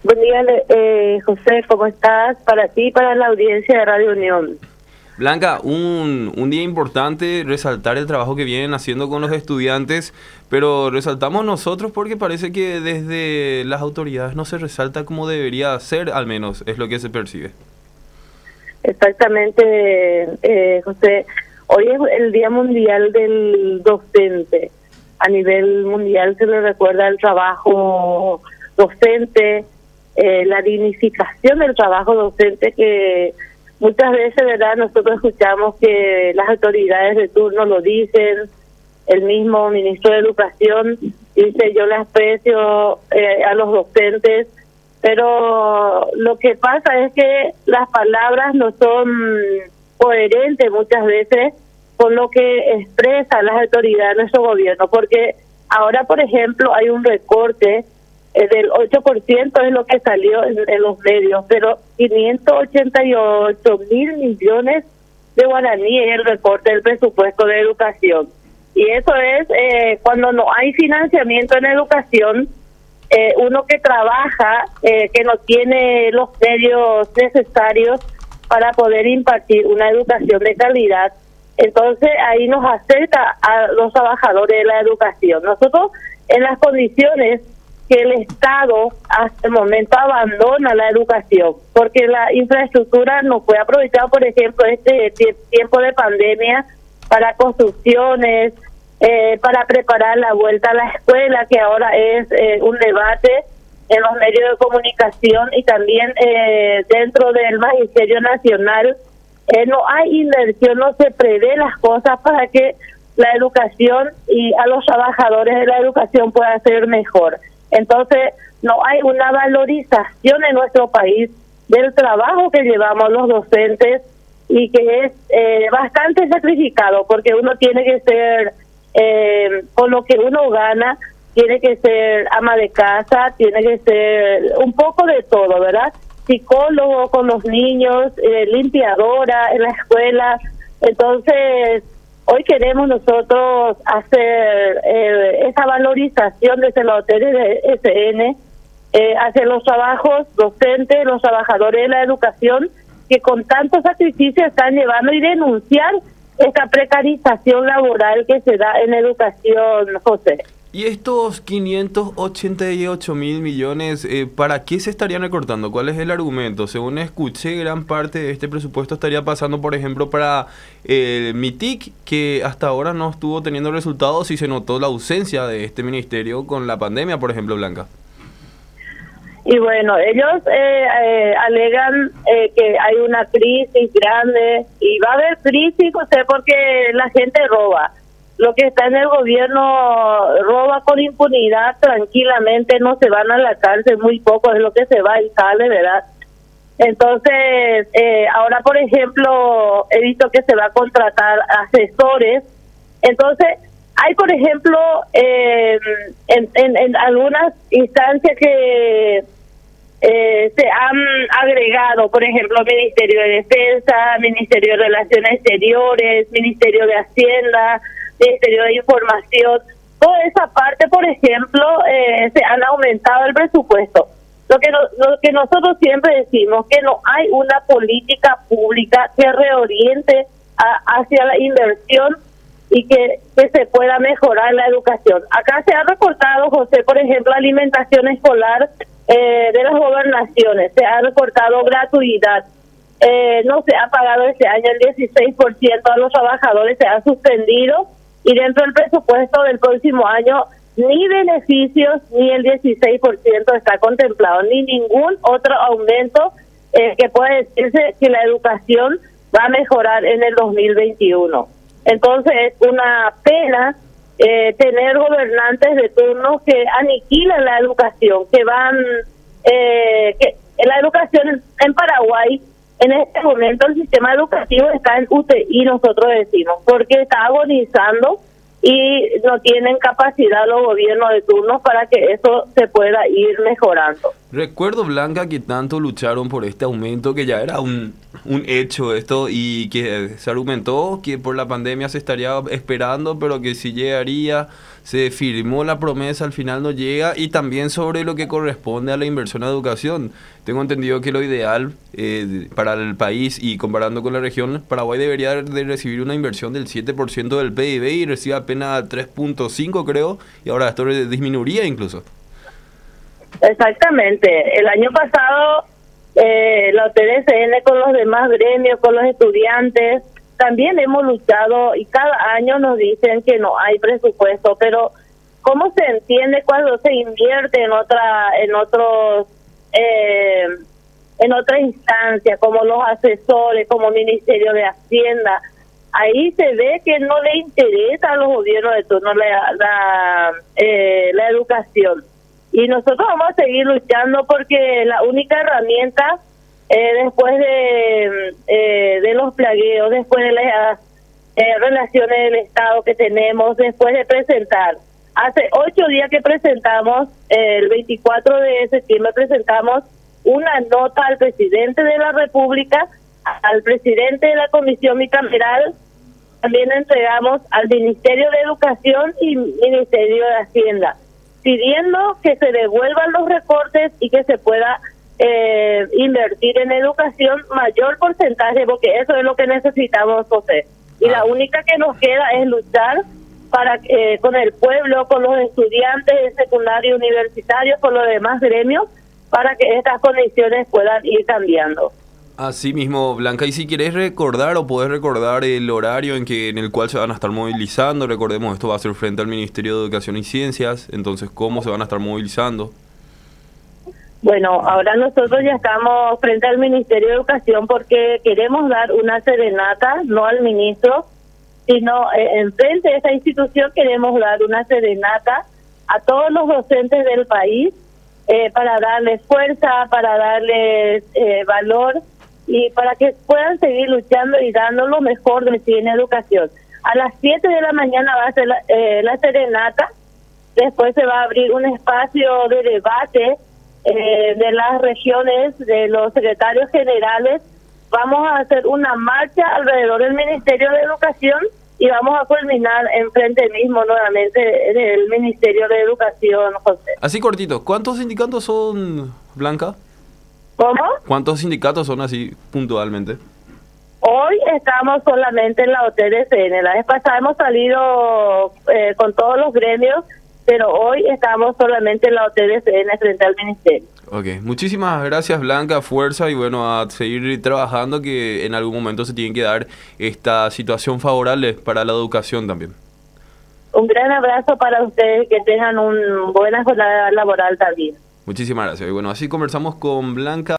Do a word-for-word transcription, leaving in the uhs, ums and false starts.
Buen día, eh, José, ¿cómo estás? Para ti y para la audiencia de Radio Unión. Blanca, un, un día importante, resaltar el trabajo que vienen haciendo con los estudiantes, pero resaltamos nosotros porque parece que desde las autoridades no se resalta como debería ser, al menos es lo que se percibe. Exactamente, eh, José. Hoy es el Día Mundial del Docente. A nivel mundial se le recuerda el trabajo docente, eh, la dignificación del trabajo docente, que muchas veces, ¿verdad?, nosotros escuchamos que las autoridades de turno lo dicen. El mismo ministro de Educación dice: yo le aprecio eh, a los docentes, pero lo que pasa es que las palabras no son coherentes muchas veces con lo que expresan las autoridades de nuestro gobierno, porque ahora, por ejemplo, hay un recorte eh, del ocho por ciento, es lo que salió en, en los medios, pero quinientos ochenta y ocho mil millones de guaraní es el recorte del presupuesto de educación. Y eso es eh, cuando no hay financiamiento en educación, eh, uno que trabaja, eh, que no tiene los medios necesarios para poder impartir una educación de calidad. Entonces ahí nos acerca a los trabajadores de la educación. Nosotros, en las condiciones que el Estado hasta el momento abandona la educación, porque la infraestructura no fue aprovechada, por ejemplo, este tiempo de pandemia para construcciones, eh, para preparar la vuelta a la escuela, que ahora es eh, un debate en los medios de comunicación y también eh, dentro del Magisterio Nacional. Eh, no hay inversión, no se prevé las cosas para que la educación y a los trabajadores de la educación pueda ser mejor. Entonces, no hay una valorización en nuestro país del trabajo que llevamos los docentes, y que es eh, bastante sacrificado, porque uno tiene que ser, eh, con lo que uno gana, tiene que ser ama de casa, tiene que ser un poco de todo, ¿verdad? Psicólogo con los niños, eh, limpiadora en la escuela. Entonces, hoy queremos nosotros hacer eh, esa valorización desde la O T de S N eh, hacia los trabajos docentes, los trabajadores de la educación, que con tanto sacrificio están llevando, y denunciar esta precarización laboral que se da en educación, José. Y estos quinientos ochenta y ocho mil millones, eh, ¿para qué se estarían recortando? ¿Cuál es el argumento? Según escuché, gran parte de este presupuesto estaría pasando, por ejemplo, para el eh, MITIC, que hasta ahora no estuvo teniendo resultados y se notó la ausencia de este ministerio con la pandemia, por ejemplo, Blanca. Y bueno, ellos eh, eh, alegan eh, que hay una crisis grande, y va a haber crisis, José, porque la gente roba. Lo que está en el gobierno roba con impunidad, tranquilamente, no se van a la cárcel, muy poco es lo que se va y sale, ¿verdad? Entonces, eh, ahora, por ejemplo, he visto que se va a contratar asesores. Entonces, hay, por ejemplo, eh, en, en, en algunas instancias que eh, se han agregado, por ejemplo, Ministerio de Defensa, Ministerio de Relaciones Exteriores, Ministerio de Hacienda, Ministerio de Información. Toda esa parte, por ejemplo, eh, se han aumentado el presupuesto. Lo que, no, lo que nosotros siempre decimos, que no hay una política pública que reoriente a, hacia la inversión y que, que se pueda mejorar la educación. Acá se ha recortado, José, por ejemplo, alimentación escolar eh, de las gobernaciones, se ha recortado gratuidad, eh, no se ha pagado este año el dieciséis por ciento a los trabajadores, se ha suspendido, y dentro del presupuesto del próximo año ni beneficios ni el dieciséis por ciento está contemplado, ni ningún otro aumento eh, que pueda decirse que la educación va a mejorar en el dos mil veintiuno. Entonces es una pena eh, tener gobernantes de turno que aniquilan la educación, que van, eh, que la educación en, en Paraguay, en este momento el sistema educativo está en U T I, nosotros decimos, porque está agonizando y no tienen capacidad los gobiernos de turno para que eso se pueda ir mejorando. Recuerdo, Blanca, que tanto lucharon por este aumento, que ya era un, un hecho esto, y que se argumentó que por la pandemia se estaría esperando, pero que sí llegaría, se firmó la promesa, al final no llega, y también sobre lo que corresponde a la inversión en educación. Tengo entendido que lo ideal eh, para el país, y comparando con la región, Paraguay debería de recibir una inversión del siete por ciento del P I B y recibe apenas tres punto cinco, creo, y ahora esto disminuiría incluso. Exactamente. El año pasado eh, la U T D C N con los demás gremios, con los estudiantes, también hemos luchado y cada año nos dicen que no hay presupuesto, pero ¿cómo se entiende cuando se invierte en otra, en otros, eh, en otra instancia, como los asesores, como Ministerio de Hacienda? Ahí se ve que no le interesa a los gobiernos de turno la, la, eh, la educación. Y nosotros vamos a seguir luchando porque la única herramienta eh, después de, eh, de los plagueos, después de las eh, relaciones del Estado que tenemos, después de presentar, hace ocho días que presentamos, eh, el veinticuatro de septiembre presentamos una nota al presidente de la República, al presidente de la Comisión Bicameral, también entregamos al Ministerio de Educación y Ministerio de Hacienda, pidiendo que se devuelvan los recortes y que se pueda eh, invertir en educación mayor porcentaje, porque eso es lo que necesitamos, José. Y ah. la única que nos queda es luchar para eh, con el pueblo, con los estudiantes de secundario, universitarios, con los demás gremios, para que estas condiciones puedan ir cambiando. Así mismo, Blanca, y si querés recordar o podés recordar el horario en que en el cual se van a estar movilizando, recordemos, esto va a ser frente al Ministerio de Educación y Ciencias, entonces, ¿cómo se van a estar movilizando? Bueno, ahora nosotros ya estamos frente al Ministerio de Educación porque queremos dar una serenata, no al ministro, sino eh, en frente de esa institución queremos dar una serenata a todos los docentes del país eh, para darles fuerza, para darles eh, valor, y para que puedan seguir luchando y dando lo mejor de sí en educación. A las siete de la mañana va a ser la, eh, la serenata, después se va a abrir un espacio de debate eh, de las regiones, de los secretarios generales. Vamos a hacer una marcha alrededor del Ministerio de Educación y vamos a culminar enfrente mismo nuevamente del Ministerio de Educación, José. Así cortito, ¿cuántos sindicatos son, Blanca? ¿Cómo? ¿Cuántos sindicatos son así puntualmente? Hoy estamos solamente en la U T D C N. La vez pasada hemos salido eh, con todos los gremios, pero hoy estamos solamente en la U T D C N frente al Ministerio. Ok, muchísimas gracias, Blanca, fuerza, y bueno, a seguir trabajando, que en algún momento se tiene que dar esta situación favorable para la educación también. Un gran abrazo para ustedes, que tengan una buena jornada laboral también. Muchísimas gracias. Y bueno, así conversamos con Blanca.